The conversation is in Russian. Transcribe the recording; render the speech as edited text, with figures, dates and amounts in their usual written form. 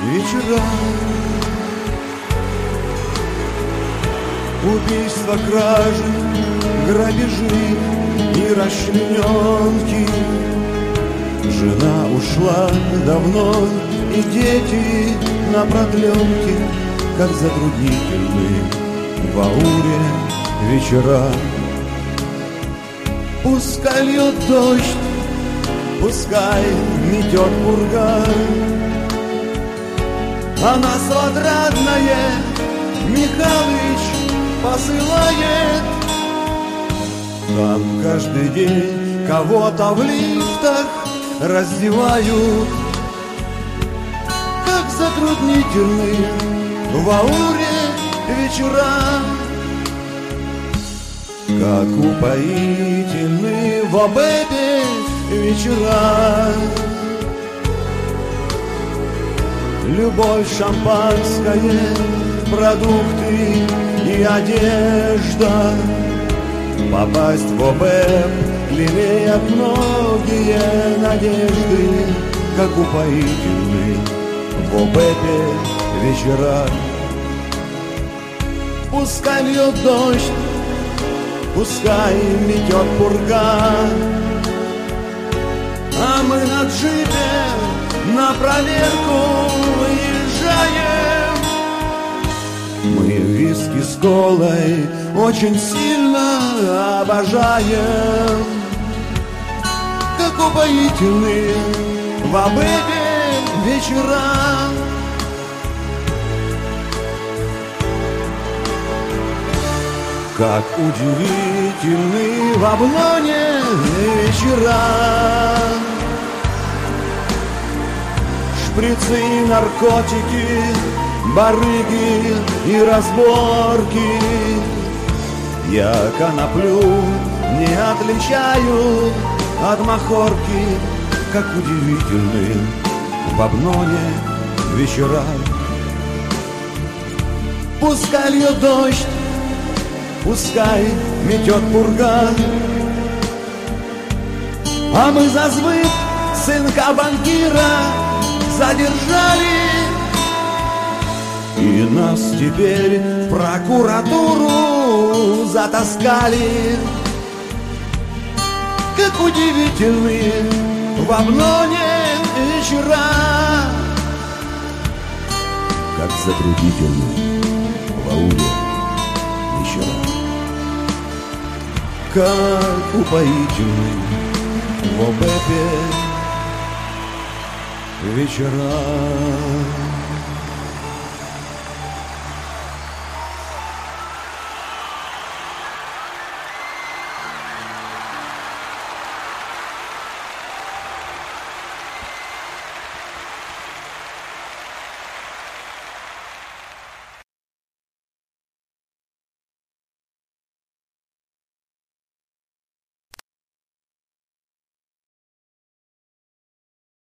вечера. Убийства, кражи, грабежи и расчлененки. Жена ушла давно, и дети на продленке. Как затруднительны в ауре вечера. Пускай льет дождь, пускай метет пурга, а нас отрадное Михалыч посылает. Там каждый день кого-то в лифтах раздевают. Как затруднительны в ауре вечера. Как упоительны в обэпе вечера. Любовь, шампанское, продукты и одежда. Попасть в ОБЭП лелеят многие надежды. Как упоительны в ОБЭПе вечера. Пускай льет дождь, пускай метет пурга, а мы на джипе на проверку выезжаем. Мы виски с колой очень сильно обожаем. Как упоительны в обэпе вечера. Как удивительны в Аблоне вечера. Шприцы, наркотики, барыги и разборки. Я коноплю не отличаю от махорки. Как удивительны в Аблоне вечера. Пускай льет дождь, пускай метет пурга, а мы за сбыт сынка банкира задержали. И нас теперь в прокуратуру затаскали. Как удивительны в Аблоне вечера. Как затруднительны в ауре вечера. Как упоительны в ОБЭПе вечера.